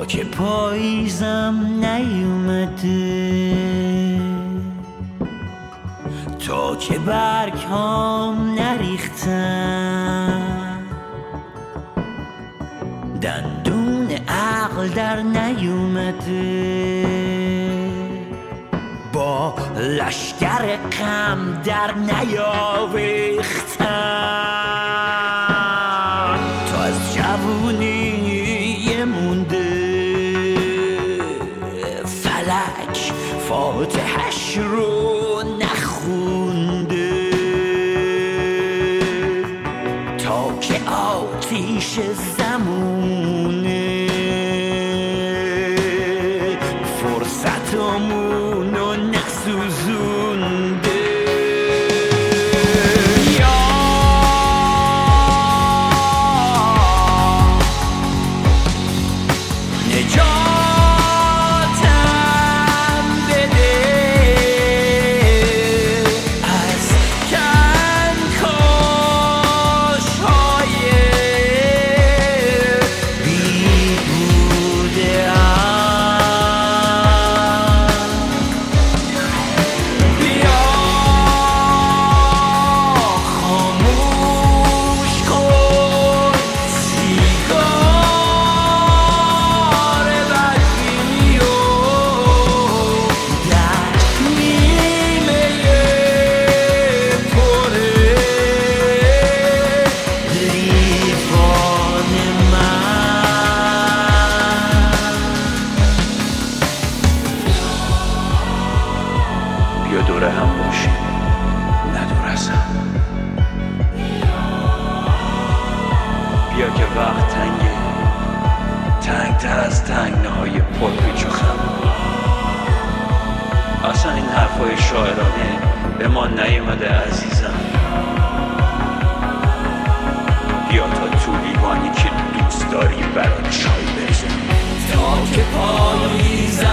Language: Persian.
تا که پاییزم نیومده، تا که برگام نریختن، دندون عقل در نیومده، با لشگر غم در نیاویختن، تا از جوونی مونده فلک فاتحش رو نخونده، تا که آتیش زمونه فرصتمونو نسوزونده. بیا دور هم باشیم، ندور از هم. بیا که وقت تنگه، تنگتر از تنگناهای پرپیچ و خم. اصلا این حرفای شاعرانه به ما نیومده عزیزم. بیا تا تو لیوانی که دوست داری برات چای بریزم، تا که پاییزم